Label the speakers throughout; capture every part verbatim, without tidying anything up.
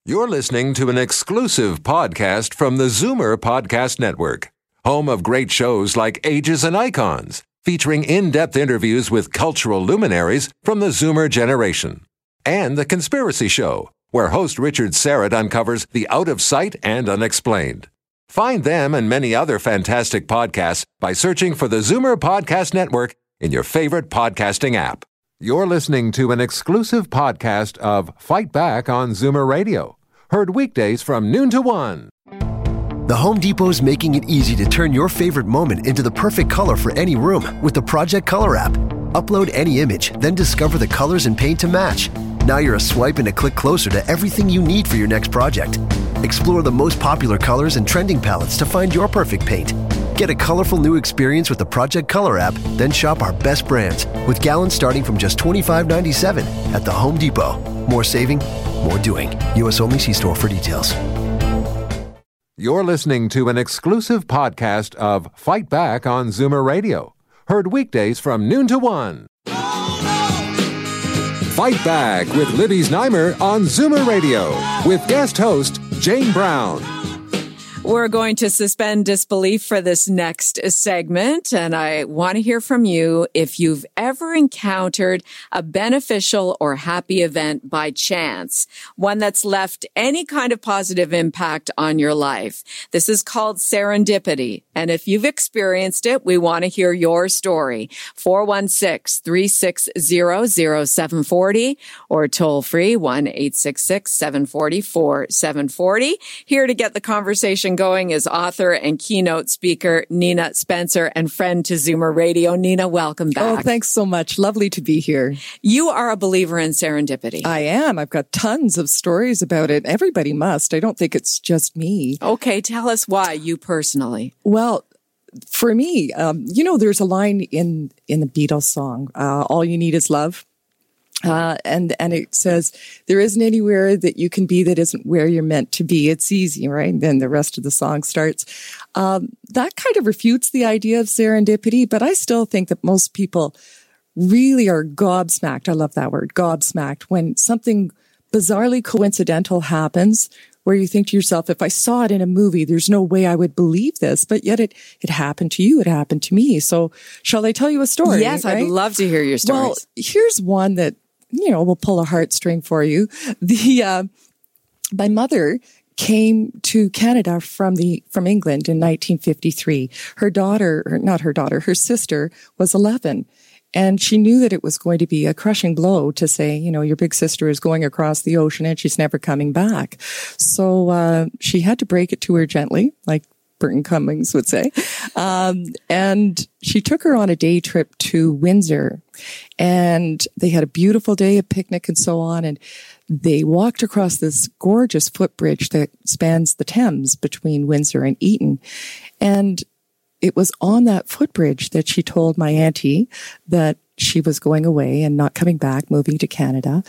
Speaker 1: You're listening to an exclusive podcast from the Zoomer Podcast Network, home of great shows like Ages and Icons, featuring in-depth interviews with cultural luminaries from the Zoomer generation, and The Conspiracy Show, where host Richard Serrett uncovers the out-of-sight and unexplained. Find them and many other fantastic podcasts by searching for the Zoomer Podcast Network in your favorite podcasting app. You're listening to an exclusive podcast of Fight Back on Zoomer Radio, heard weekdays from noon to one.
Speaker 2: The Home Depot's making it easy to turn your favorite moment into the perfect color for any room with the Project Color app. Upload any image, then discover the colors and paint to match. Now you're a swipe and a click closer to everything you need for your next project. Explore the most popular colors and trending palettes to find your perfect paint. Get a colorful new experience with the Project Color app, then shop our best brands with gallons starting from just twenty-five ninety-seven at the Home Depot. More saving, more doing. U S only. See store for details.
Speaker 1: You're listening to an exclusive podcast of Fight Back on Zoomer Radio, heard weekdays from noon to one. Fight Back with Libby Znaimer on Zoomer Radio with guest host Jane Brown.
Speaker 3: We're going to suspend disbelief for this next segment, and I want to hear from you if you've ever encountered a beneficial or happy event by chance, one that's left any kind of positive impact on your life. This is called serendipity, and if you've experienced it, we want to hear your story. four one six, three six zero, zero seven four zero or toll free one eight six six, seven four zero, four seven four zero. Here to get the conversation going is author and keynote speaker Nina Spencer and friend to Zoomer Radio. Nina, welcome back.
Speaker 4: Oh, thanks so much. Lovely to be here.
Speaker 3: You are a believer in serendipity.
Speaker 4: I am. I've got tons of stories about it. Everybody must. I don't think it's just me.
Speaker 3: Okay, tell us why, you personally.
Speaker 4: Well, for me, um, you know, there's a line in, in the Beatles song, uh, All You Need Is Love. Uh, and, and it says, there isn't anywhere that you can be that isn't where you're meant to be. It's easy, right? And then the rest of the song starts. Um, that kind of refutes the idea of serendipity, but I still think that most people really are gobsmacked. I love that word, gobsmacked, when something bizarrely coincidental happens where you think to yourself, if I saw it in a movie, there's no way I would believe this, but yet it, it happened to you. It happened to me. So shall I tell you a story?
Speaker 3: Yes, right? I'd love to hear your stories.
Speaker 4: Well, here's one that, you know, we'll pull a heartstring for you. The, uh, my mother came to Canada from the, from England in nineteen fifty-three. Her daughter, or not her daughter, her sister was eleven. And she knew that it was going to be a crushing blow to say, you know, your big sister is going across the ocean and she's never coming back. So, uh, she had to break it to her gently, like Burton Cummings would say. Um, and she took her on a day trip to Windsor, and they had a beautiful day, a picnic and so on. And they walked across this gorgeous footbridge that spans the Thames between Windsor and Eton. And it was on that footbridge that she told my auntie that she was going away and not coming back, moving to Canada.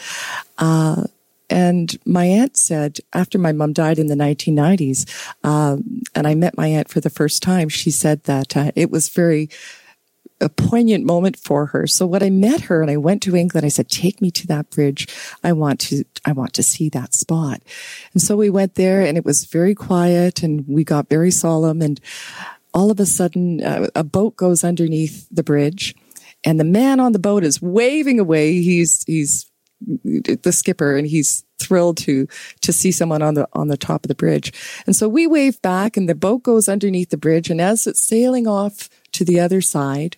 Speaker 4: Uh, And my aunt said, after my mom died in the nineteen nineties, um, and I met my aunt for the first time, she said that uh, it was very a poignant moment for her. So when I met her and I went to England, I said, take me to that bridge. I want to, I want to see that spot. And so we went there, and it was very quiet, and we got very solemn. And all of a sudden, uh, a boat goes underneath the bridge, and the man on the boat is waving away. He's, he's, the skipper, and he's thrilled to to see someone on the on the top of the bridge. And so we wave back, and the boat goes underneath the bridge, and as it's sailing off to the other side,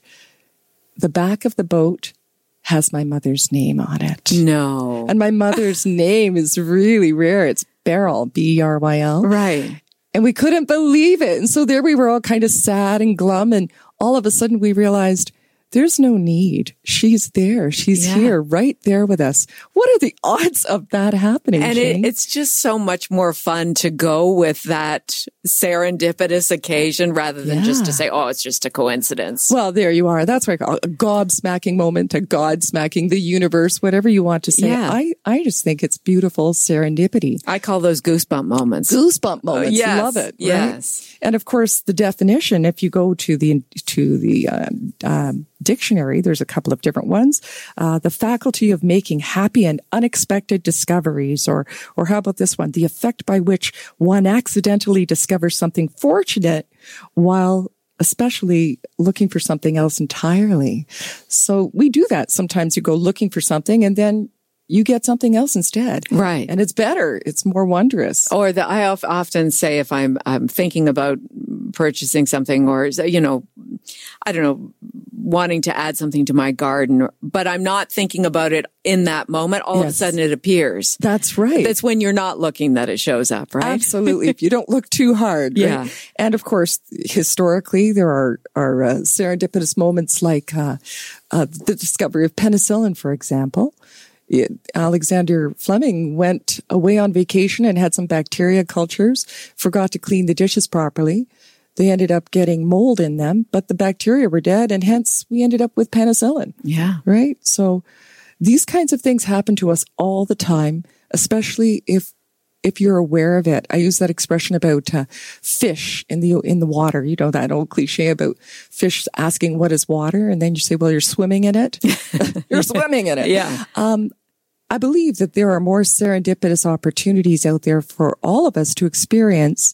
Speaker 4: the back of the boat has my mother's name on it.
Speaker 3: No.
Speaker 4: And my mother's name is really rare. It's Beryl, B E R Y L.
Speaker 3: Right.
Speaker 4: And we couldn't believe it. And so there we were, all kind of sad and glum, and all of a sudden we realized there's no need. She's there. She's yeah. here, right there with us. What are the odds of that happening,
Speaker 3: And it, it's just so much more fun to go with that serendipitous occasion rather than yeah. just to say, oh, it's just a coincidence.
Speaker 4: Well, there you are. That's what I call a gobsmacking moment, a godsmacking the universe, whatever you want to say.
Speaker 3: Yeah.
Speaker 4: I, I just think it's beautiful serendipity.
Speaker 3: I call those goosebump moments.
Speaker 4: Goosebump moments.
Speaker 3: Oh, yes.
Speaker 4: Love it. Right?
Speaker 3: Yes.
Speaker 4: And of course, the definition, if you go to the, to the, uh, um, dictionary, there's a couple of different ones. Uh, the faculty of making happy and unexpected discoveries, or, or how about this one? The effect by which one accidentally discovers something fortunate while especially looking for something else entirely. So we do that. Sometimes you go looking for something and then you get something else instead.
Speaker 3: Right.
Speaker 4: And it's better. It's more wondrous.
Speaker 3: Or the, I often say if I'm, I'm thinking about purchasing something or, you know, I don't know, wanting to add something to my garden, but I'm not thinking about it in that moment, all yes. of a sudden it appears.
Speaker 4: That's right.
Speaker 3: That's when you're not looking that it shows up, right?
Speaker 4: Absolutely. If you don't look too hard.
Speaker 3: Yeah.
Speaker 4: Right? And of course, historically, there are, are uh, serendipitous moments like uh, uh, the discovery of penicillin, for example. It, Alexander Fleming went away on vacation and had some bacteria cultures, forgot to clean the dishes properly. They ended up getting mold in them, but the bacteria were dead, and hence we ended up with penicillin.
Speaker 3: Yeah.
Speaker 4: Right? So these kinds of things happen to us all the time, especially if if you're aware of it. I use that expression about uh, fish in the in the water. You know, that old cliche about fish asking, what is water? And then you say, well, you're swimming in it. You're swimming in it.
Speaker 3: Yeah.
Speaker 4: Um, I believe that there are more serendipitous opportunities out there for all of us to experience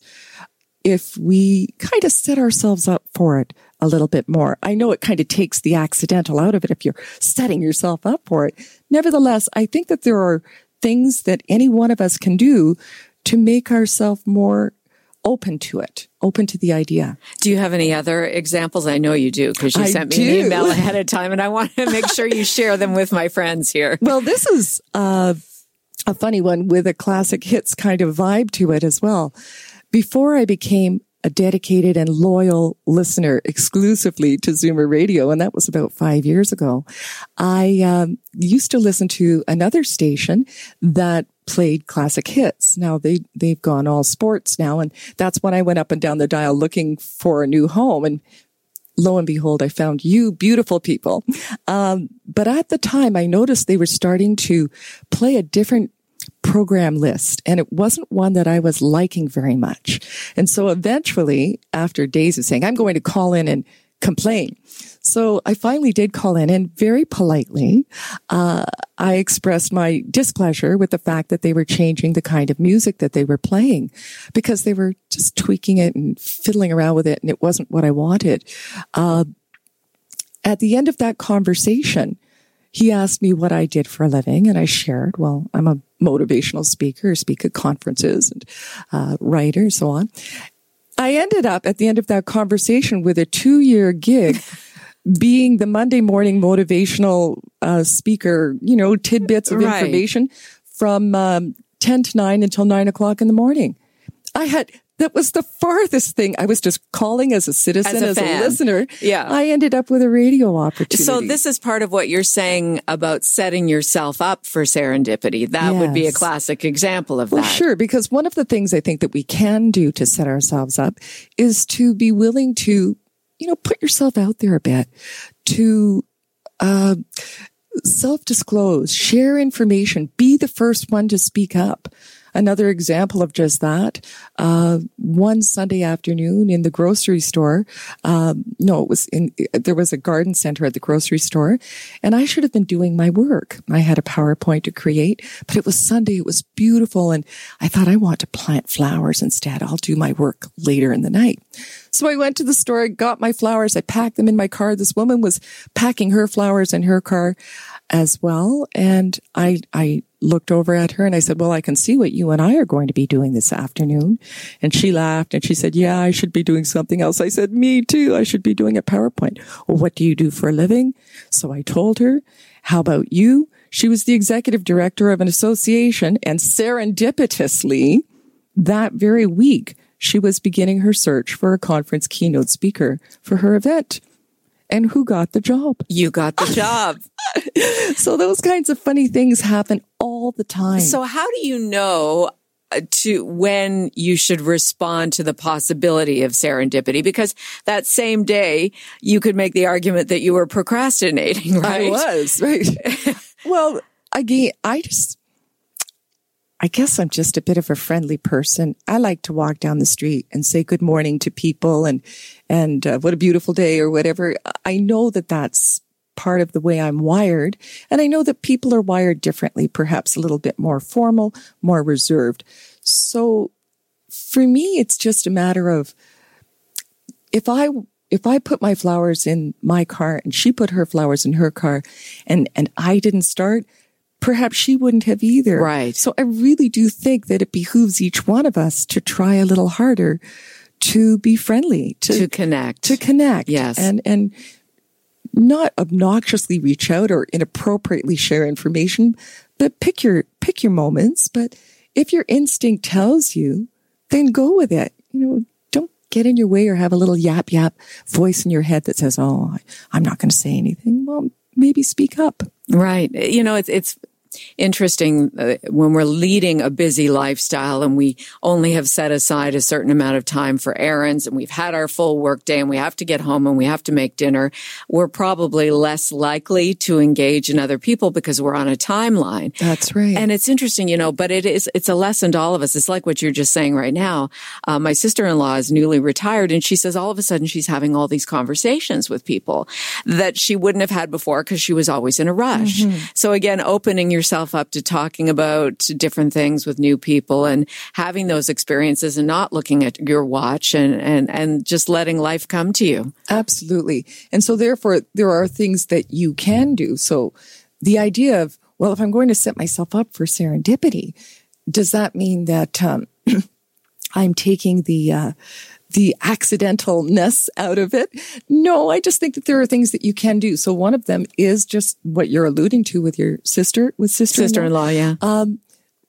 Speaker 4: if we kind of set ourselves up for it a little bit more. I know it kind of takes the accidental out of it if you're setting yourself up for it. Nevertheless, I think that there are things that any one of us can do to make ourselves more open to it, open to the idea.
Speaker 3: Do you have any other examples? I know you do, because you
Speaker 4: I
Speaker 3: sent me
Speaker 4: do.
Speaker 3: an email ahead of time, and I want to make sure you share them with my friends here.
Speaker 4: Well, this is uh, a funny one with a classic hits kind of vibe to it as well. Before I became a dedicated and loyal listener exclusively to Zoomer Radio, and that was about five years ago, I um, used to listen to another station that played classic hits. Now they, they've gone all sports now, and that's when I went up and down the dial looking for a new home. And lo and behold, I found you beautiful people. Um, but at the time, I noticed they were starting to play a different program list, and it wasn't one that I was liking very much. And so eventually, after days of saying, I'm going to call in and complain. So I finally did call in, and very politely, uh, I expressed my displeasure with the fact that they were changing the kind of music that they were playing, because they were just tweaking it and fiddling around with it, and it wasn't what I wanted. Uh, at the end of that conversation, he asked me what I did for a living, and I shared, well, I'm a motivational speaker, speak at conferences and uh, writer, and so on. I ended up at the end of that conversation with a two-year gig being the Monday morning motivational uh, speaker, you know, tidbits of
Speaker 3: right.
Speaker 4: information from um, ten to nine until nine o'clock in the morning. I had... That was the farthest thing. I was just calling as a citizen, as a,
Speaker 3: as a
Speaker 4: listener.
Speaker 3: Yeah.
Speaker 4: I ended up with a radio opportunity.
Speaker 3: So this is part of what you're saying about setting yourself up for serendipity. That
Speaker 4: yes.
Speaker 3: would be a classic example of
Speaker 4: well,
Speaker 3: that.
Speaker 4: Sure, because one of the things I think that we can do to set ourselves up is to be willing to, you know, put yourself out there a bit, to uh, self-disclose, share information, be the first one to speak up. Another example of just that, uh, one Sunday afternoon in the grocery store, um, no, it was in, there was a garden center at the grocery store, and I should have been doing my work. I had a PowerPoint to create, but it was Sunday, it was beautiful, and I thought, I want to plant flowers instead. I'll do my work later in the night. So I went to the store, got my flowers, I packed them in my car. This woman was packing her flowers in her car as well, and I, I, looked over at her and I said, well, I can see what you and I are going to be doing this afternoon. And she laughed and she said, yeah, I should be doing something else. I said, me too. I should be doing a PowerPoint. Well, what do you do for a living? So I told her, how about you? She was the executive director of an association, and serendipitously, that very week, she was beginning her search for a conference keynote speaker for her event. And who got the job?
Speaker 3: You got the job.
Speaker 4: So those kinds of funny things happen all the time.
Speaker 3: So how do you know to when you should respond to the possibility of serendipity? Because that same day, you could make the argument that you were procrastinating, right?
Speaker 4: I was, right. Well, again, I just, I guess I'm just a bit of a friendly person. I like to walk down the street and say good morning to people and, and uh, what a beautiful day or whatever. I know that that's part of the way I'm wired. And I know that people are wired differently, perhaps a little bit more formal, more reserved. So for me, it's just a matter of if I, if I put my flowers in my car and she put her flowers in her car and, and I didn't start, perhaps she wouldn't have either.
Speaker 3: Right.
Speaker 4: So I really do think that it behooves each one of us to try a little harder to be friendly, to,
Speaker 3: to connect,
Speaker 4: to connect.
Speaker 3: Yes.
Speaker 4: And, and not obnoxiously reach out or inappropriately share information, but pick your, pick your moments. But if your instinct tells you, then go with it. You know, don't get in your way or have a little yap yap voice in your head that says, oh, I'm not going to say anything. Well, maybe speak up.
Speaker 3: Right. You know, it's, it's interesting uh, when we're leading a busy lifestyle and we only have set aside a certain amount of time for errands and we've had our full work day and we have to get home and we have to make dinner, we're probably less likely to engage in other people because we're on a timeline.
Speaker 4: That's right.
Speaker 3: And it's interesting, you know, but it is, it's a lesson to all of us. It's like what you're just saying right now. Uh, my sister-in-law is newly retired and she says all of a sudden she's having all these conversations with people that she wouldn't have had before because she was always in a rush. Mm-hmm. So again, opening your yourself up to talking about different things with new people and having those experiences and not looking at your watch and, and, and just letting life come to you.
Speaker 4: Absolutely. And so therefore, there are things that you can do. So the idea of, well, if I'm going to set myself up for serendipity, does that mean that um, I'm taking the uh, the accidentalness out of it? No, I just think that there are things that you can do. So one of them is just what you're alluding to with your sister, with sister-in-law.
Speaker 3: Sister-in-law, yeah.
Speaker 4: Um,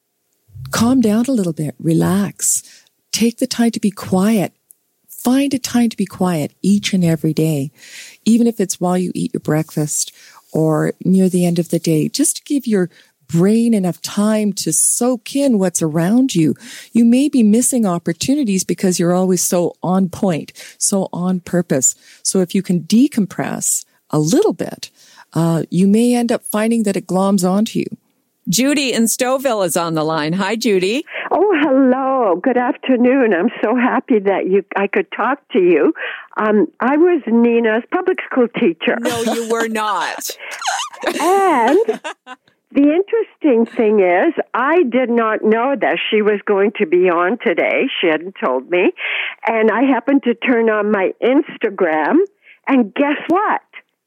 Speaker 4: calm down a little bit, relax, take the time to be quiet. Find a time to be quiet each and every day, even if it's while you eat your breakfast or near the end of the day, just to give your brain enough time to soak in what's around you. You may be missing opportunities because you're always so on point, so on purpose. So if you can decompress a little bit, uh, you may end up finding that it gloms onto you.
Speaker 3: Judy in Stouffville is on the line. Hi, Judy.
Speaker 5: Oh, hello. Good afternoon. I'm so happy that you I could talk to you. Um, I was Nina's public school teacher.
Speaker 3: No, you were not.
Speaker 5: And the interesting thing is, I did not know that she was going to be on today. She hadn't told me. And I happened to turn on my Instagram, and guess what?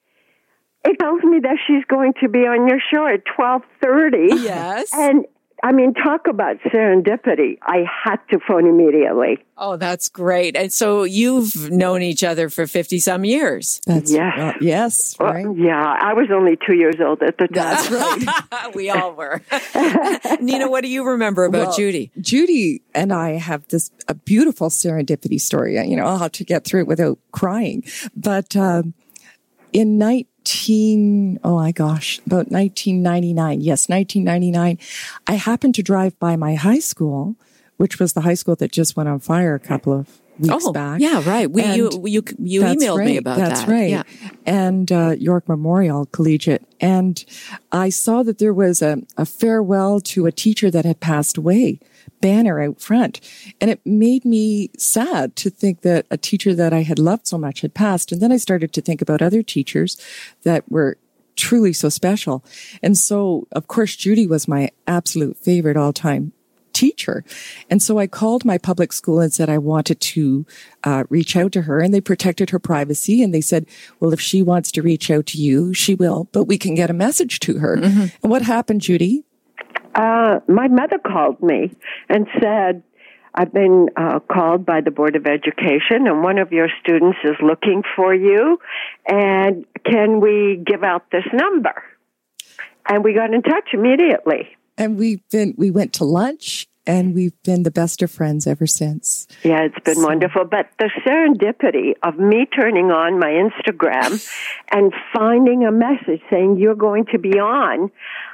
Speaker 5: It tells me that she's going to be on your show at twelve thirty.
Speaker 3: Yes.
Speaker 5: And, I mean, talk about serendipity. I had to phone immediately.
Speaker 3: Oh, that's great. And so you've known each other for fifty-some years.
Speaker 4: That's
Speaker 5: yes.
Speaker 4: Uh, yes, right.
Speaker 5: Well, yeah, I was only two years old at the time.
Speaker 4: That's right.
Speaker 3: We all were. Nina, what do you remember about
Speaker 4: well,
Speaker 3: Judy?
Speaker 4: Judy and I have this a beautiful serendipity story. You know, I'll have to get through it without crying. But um, in nineteen, oh my gosh, about nineteen ninety-nine. Yes, nineteen ninety-nine. I happened to drive by my high school, which was the high school that just went on fire a couple of weeks
Speaker 3: oh,
Speaker 4: back.
Speaker 3: Yeah, right. We,
Speaker 4: and
Speaker 3: you you you emailed
Speaker 4: right,
Speaker 3: me about
Speaker 4: that's
Speaker 3: that.
Speaker 4: That's right.
Speaker 3: Yeah.
Speaker 4: And uh, York Memorial Collegiate. And I saw that there was a, a farewell to a teacher that had passed away banner out front. And it made me sad to think that a teacher that I had loved so much had passed. And then I started to think about other teachers that were truly so special. And so, of course, Judy was my absolute favorite all-time teacher. And so I called my public school and said I wanted to uh, reach out to her, and they protected her privacy. And they said, well, if she wants to reach out to you, she will, but we can get a message to her. Mm-hmm. And what happened, Judy?
Speaker 5: Uh, my mother called me and said, I've been uh, called by the Board of Education, and one of your students is looking for you, and can we give out this number? And we got in touch immediately.
Speaker 4: And we've been, we went to lunch, and we've been the best of friends ever since.
Speaker 5: Yeah, it's been so wonderful. But the serendipity of me turning on my Instagram and finding a message saying you're going to be on.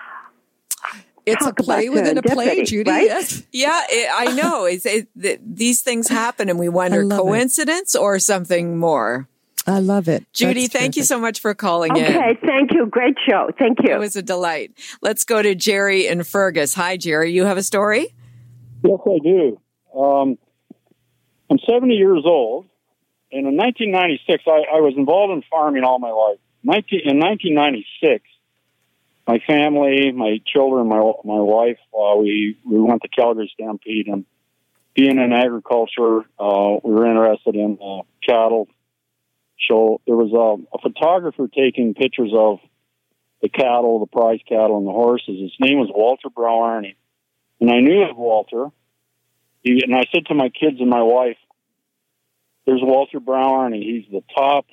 Speaker 4: It's
Speaker 5: Talk
Speaker 4: a play within a play, Judy.
Speaker 5: Right?
Speaker 4: Yes.
Speaker 3: Yeah, it, I know. It's, it, it, these things happen, and we wonder coincidence it. or something more.
Speaker 4: I love it.
Speaker 3: Judy,
Speaker 4: That's
Speaker 3: thank
Speaker 4: terrific.
Speaker 3: you so much for calling
Speaker 5: Okay,
Speaker 3: in.
Speaker 5: Okay, thank you. Great show. Thank you.
Speaker 3: It was a delight. Let's go to Jerry in Fergus. Hi, Jerry. You have a story?
Speaker 6: Yes, I do. Um, I'm seventy years old, and in nineteen ninety-six, I, I was involved in farming all my life. nineteen, in nineteen ninety-six, my family, my children, my my wife, uh, we, we went to Calgary Stampede, and being in agriculture, uh, we were interested in uh, cattle. So there was a, a photographer taking pictures of the cattle, the prize cattle, and the horses. His name was Walter Browarney. And I knew of Walter. He, and I said to my kids and my wife, there's Walter Browarney. He's the top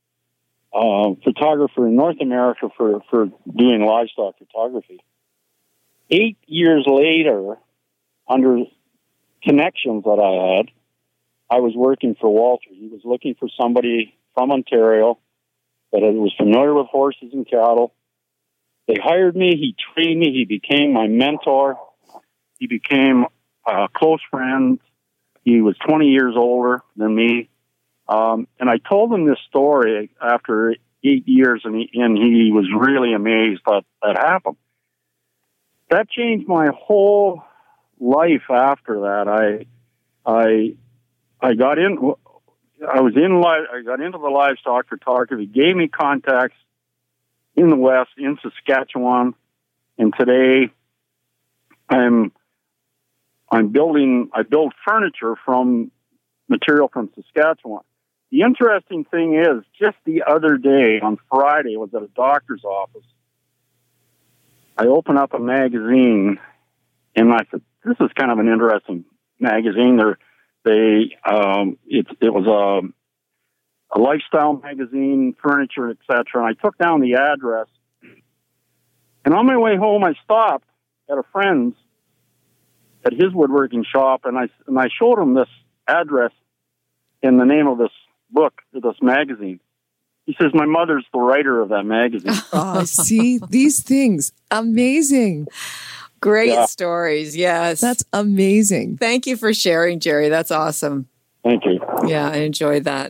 Speaker 6: uh, photographer in North America for, for doing livestock photography. Eight years later, under connections that I had, I was working for Walter. He was looking for somebody from Ontario that was familiar with horses and cattle. They hired me. He trained me. He became my mentor. He became a close friend. He was twenty years older than me. Um, and I told him this story after eight years, and he, and he was really amazed that that happened. That changed my whole life after that. I, I, I got in, I was in, I got into the livestock photography. He gave me contacts in the West, in Saskatchewan. And today I'm, I'm building, I build furniture from material from Saskatchewan. The interesting thing is, just the other day on Friday, I was at a doctor's office. I opened up a magazine and I said, this is kind of an interesting magazine. They're, they, um, it, it was a, a lifestyle magazine, furniture, et cetera. And I took down the address. And on my way home, I stopped at a friend's, at his woodworking shop, and I, and I showed him this address and the name of this book, this magazine. He says, my mother's the writer of that magazine.
Speaker 4: Oh, see, these things. Amazing.
Speaker 3: Great
Speaker 6: Yeah.
Speaker 3: stories. Yes.
Speaker 4: That's amazing.
Speaker 3: Thank you for sharing, Jerry. That's awesome.
Speaker 6: Thank you.
Speaker 3: Yeah, I enjoyed that.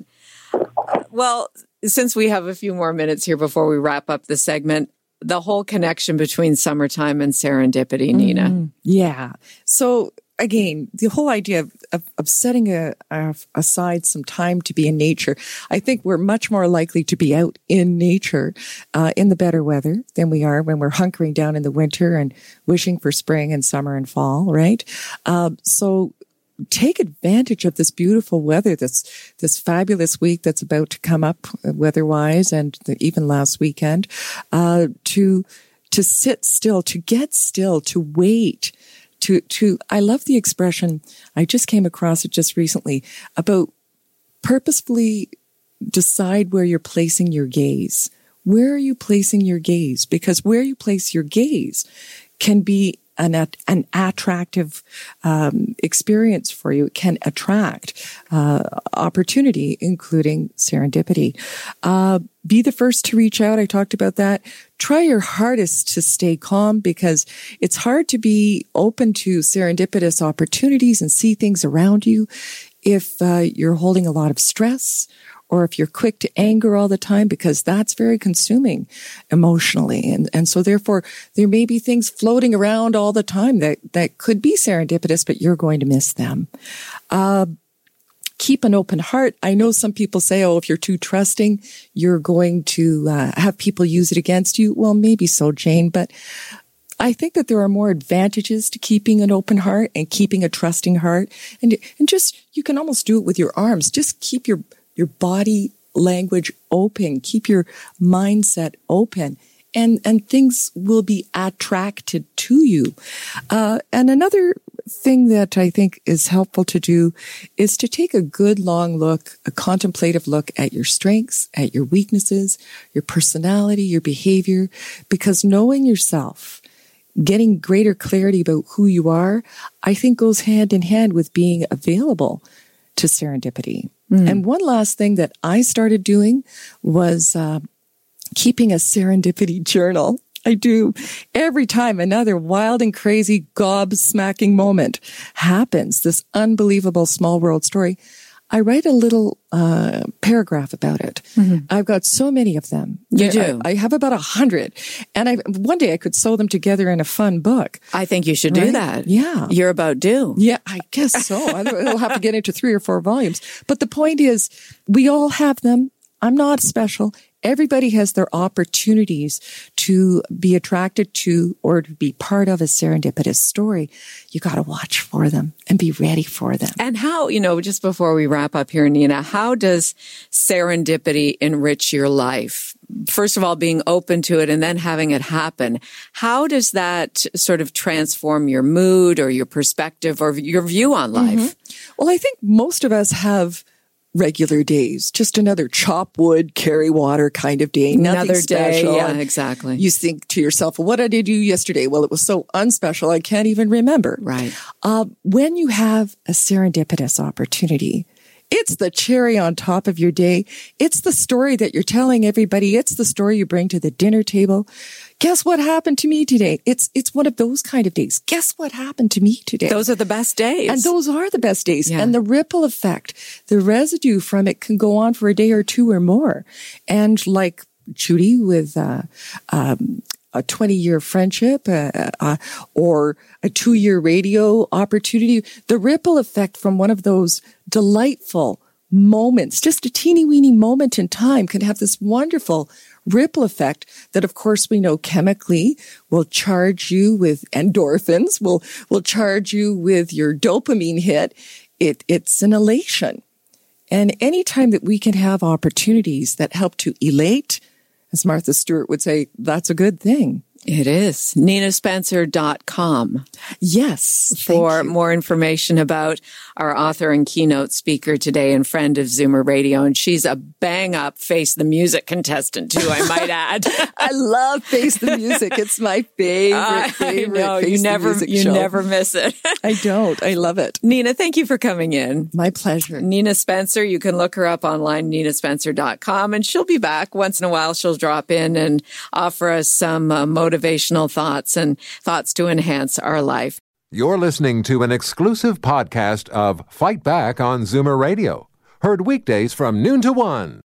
Speaker 3: Well, since we have a few more minutes here before we wrap up the segment, the whole connection between summertime and serendipity, Nina.
Speaker 4: Mm, yeah. So again, the whole idea of, of, of setting a, a, aside some time to be in nature, I think we're much more likely to be out in nature uh, in the better weather than we are when we're hunkering down in the winter and wishing for spring and summer and fall, right? Um, so take advantage of this beautiful weather, this this fabulous week that's about to come up weather-wise, and the, even last weekend, uh, to to sit still, to get still, to wait. To, to, I love the expression, I just came across it just recently, about purposefully decide where you're placing your gaze. Where are you placing your gaze? Because where you place your gaze can be an, an attractive um, experience for you. It can attract uh, opportunity, including serendipity. Uh, be the first to reach out. I talked about that. Try your hardest to stay calm, because it's hard to be open to serendipitous opportunities and see things around you if uh, you're holding a lot of stress, or if you're quick to anger all the time, because that's very consuming emotionally. And, and so therefore, there may be things floating around all the time that, that could be serendipitous, but you're going to miss them. Uh, keep an open heart. I know some people say, oh, if you're too trusting, you're going to uh, have people use it against you. Well, maybe so, Jane, but I think that there are more advantages to keeping an open heart and keeping a trusting heart. And, and just, you can almost do it with your arms. Just keep your your body language open, keep your mindset open, and, and things will be attracted to you. Uh, and another thing that I think is helpful to do is to take a good long look, a contemplative look at your strengths, at your weaknesses, your personality, your behavior, because knowing yourself, getting greater clarity about who you are, I think goes hand in hand with being available to serendipity. Mm. And one last thing that I started doing was uh, keeping a serendipity journal. I do. Every time another wild and crazy gobsmacking moment happens, this unbelievable small world story, I write a little uh, paragraph about it. Mm-hmm. I've got so many of them.
Speaker 3: You do?
Speaker 4: I, I have about a hundred. And I one day I could sew them together in a fun book.
Speaker 3: I think you should right? do that.
Speaker 4: Yeah.
Speaker 3: You're about due.
Speaker 4: Yeah, I guess so. I'll have to get into three or four volumes. But the point is, we all have them. I'm not special. Everybody has their opportunities to be attracted to or to be part of a serendipitous story. You got to watch for them and be ready for them.
Speaker 3: And how, you know, just before we wrap up here, Nina, how does serendipity enrich your life? First of all, being open to it and then having it happen. How does that sort of transform your mood or your perspective or your view on life?
Speaker 4: Mm-hmm. Well, I think most of us have regular days, just another chop wood, carry water kind of day. Nothing
Speaker 3: another
Speaker 4: special.
Speaker 3: day, yeah, exactly.
Speaker 4: You think to yourself, well, what did I do yesterday? Well, it was so unspecial, I can't even remember.
Speaker 3: Right.
Speaker 4: Uh, when you have a serendipitous opportunity, it's the cherry on top of your day. It's the story that you're telling everybody. It's the story you bring to the dinner table. Guess what happened to me today? It's it's one of those kind of days. Guess what happened to me today?
Speaker 3: Those are the best days.
Speaker 4: And those are the best days.
Speaker 3: Yeah.
Speaker 4: And the ripple effect, the residue from it can go on for a day or two or more. And like Judy with uh, um, a twenty-year friendship uh, uh, or a two-year radio opportunity, the ripple effect from one of those delightful moments, just a teeny-weeny moment in time, can have this wonderful ripple effect that, of course, we know chemically will charge you with endorphins, will will charge you with your dopamine hit. It It's an elation. And anytime that we can have opportunities that help to elate, as Martha Stewart would say, that's a good thing.
Speaker 3: It is. Nina Spencer dot com.
Speaker 4: Yes.
Speaker 3: For more information about our author and keynote speaker today and friend of Zoomer Radio. And she's a bang up Face the Music contestant too, I might add.
Speaker 4: I love Face the Music. It's my favorite, favorite
Speaker 3: I know,
Speaker 4: Face
Speaker 3: you
Speaker 4: the
Speaker 3: never,
Speaker 4: Music
Speaker 3: you
Speaker 4: show.
Speaker 3: never miss it.
Speaker 4: I don't. I love it.
Speaker 3: Nina, thank you for coming in.
Speaker 4: My pleasure.
Speaker 3: Nina Spencer, you can look her up online, Nina Spencer dot com, and she'll be back once in a while. She'll drop in and offer us some uh, motivational thoughts and thoughts to enhance our life.
Speaker 1: You're listening to an exclusive podcast of Fight Back on Zoomer Radio. Heard weekdays from noon to one.